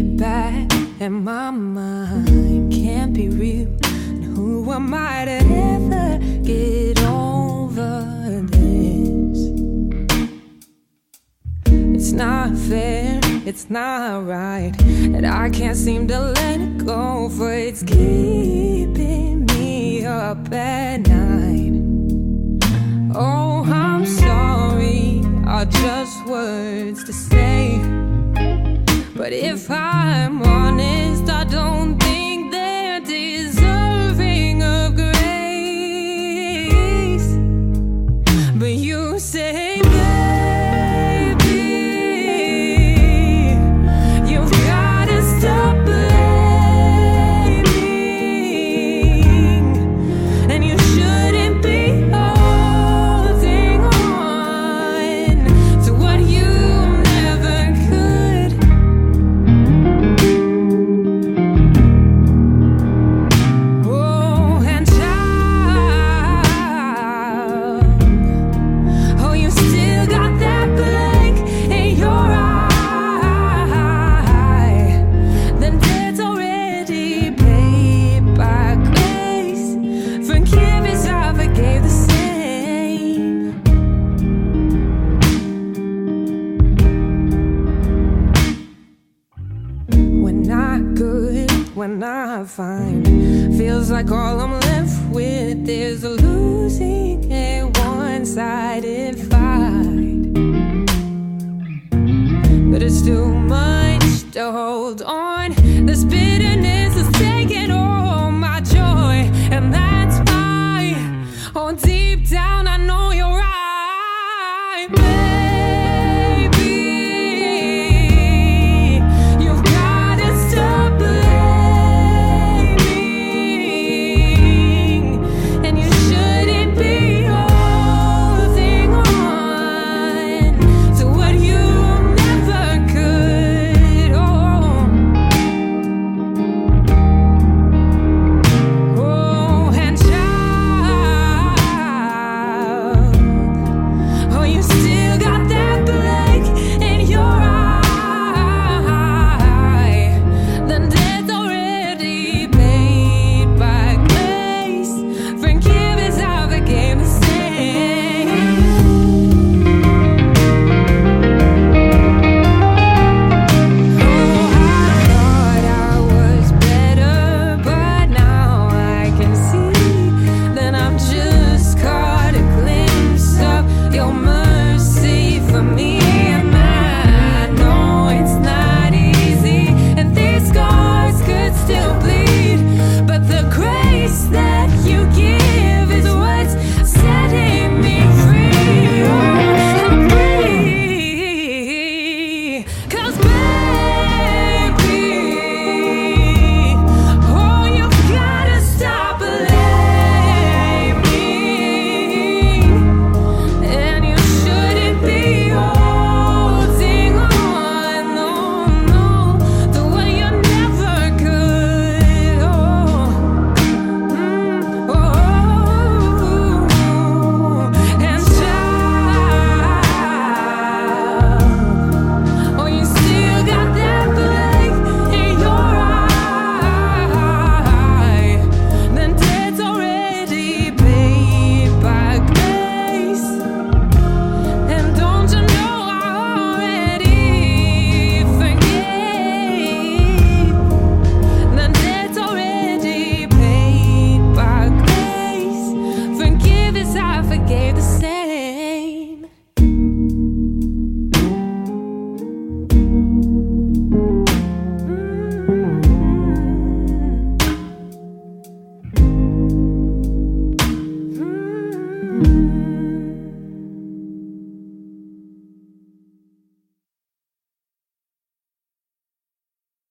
back, and my mind can't be real. And who am I to ever get over this? It's not fair, it's not right that I can't seem to let it go, for it's keeping me up at night. Oh, I'm sorry, are just words to say, but if I'm honest, I don't think they're deserving of grace. But you say, baby, you've gotta stop blaming, and you shouldn't be holding on to what you never could. Oh, and child, oh, you still got that blank in your eye. Then debt's already paid by grace. Forgive as I forgave the same. When not good, when not fine, feels like all I'm left with is a losing a one-sided fight. But it's too much to hold on. This bitter